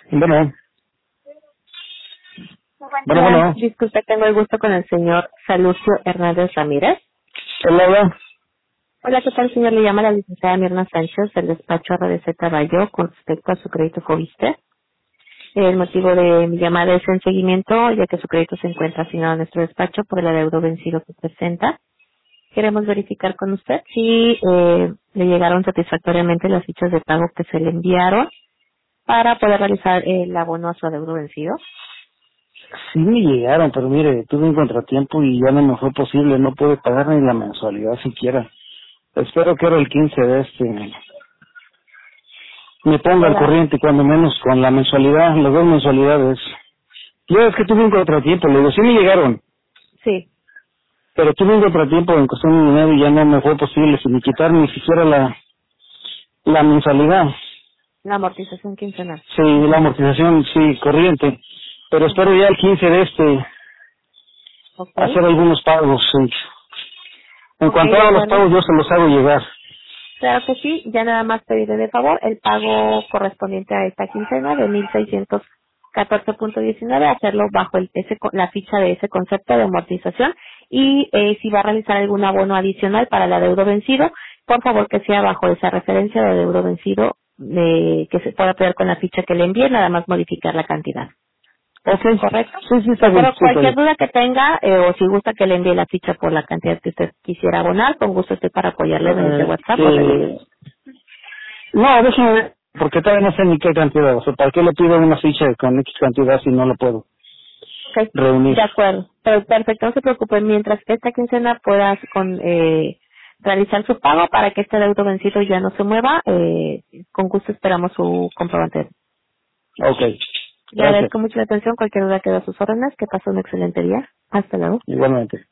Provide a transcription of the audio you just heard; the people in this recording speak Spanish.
Bueno, bueno, Hola, bueno, disculpe, tengo el gusto con el señor Salucio Hernández Ramírez. ¿él habla? Hola, ¿qué tal, señor? Le llama la licenciada Mirna Sánchez del despacho RDC Caballo con respecto a su crédito Fobiste. El motivo de mi llamada es en seguimiento, ya que su crédito se encuentra asignado a nuestro despacho por el adeudo vencido que presenta. Queremos verificar con usted si le llegaron satisfactoriamente las fichas de pago que se le enviaron para poder realizar el abono a su adeudo vencido. Sí me llegaron, pero mire, tuve un contratiempo y ya no me fue posible, no pude pagar ni la mensualidad siquiera. Espero que ahora el 15 de me ponga al Hola. corriente, cuando menos con la mensualidad, las dos mensualidades. Yo es que tuve un contratiempo, le digo, sí me llegaron, Sí, pero tuve un contratiempo en cuestión de dinero y ya no me fue posible, sin ni quitar ni siquiera la mensualidad. la amortización quincenal. Sí, la amortización, sí, corriente. Pero espero ya el 15 de Ok. hacer algunos pagos, sí. En Ok, cuanto de haga los acuerdo. pagos, yo se los hago llegar. Claro que sí, ya nada más pedirle de favor el pago correspondiente a esta quincena de 1,614.19, hacerlo bajo la ficha de ese concepto de amortización y si va a realizar algún abono adicional para el adeudo vencido, por favor que sea bajo esa referencia de adeudo vencido que se pueda pedir con la ficha que le envíe, nada más modificar la cantidad. Ok, ¿Correcto? sí, sí, De está bien, acuerdo, sí, está cualquier bien. duda que tenga o si gusta que le envíe la ficha por la cantidad que usted quisiera abonar, con gusto estoy para apoyarle mediante WhatsApp o Telegram. Eh, no, déjeme ver, porque todavía no sé ni qué cantidad. O sea, ¿para qué le pido una ficha con X cantidad si no lo puedo Ok, reunir? de acuerdo. Pero perfecto, no se preocupe. Mientras esta quincena pueda realizar su pago para que este adeudo vencido ya no se mueva, con gusto esperamos su comprobante. Ok, Le gracias. agradezco mucho la atención. Cualquier duda queda a sus órdenes. Que pase un excelente día. Hasta luego. Igualmente.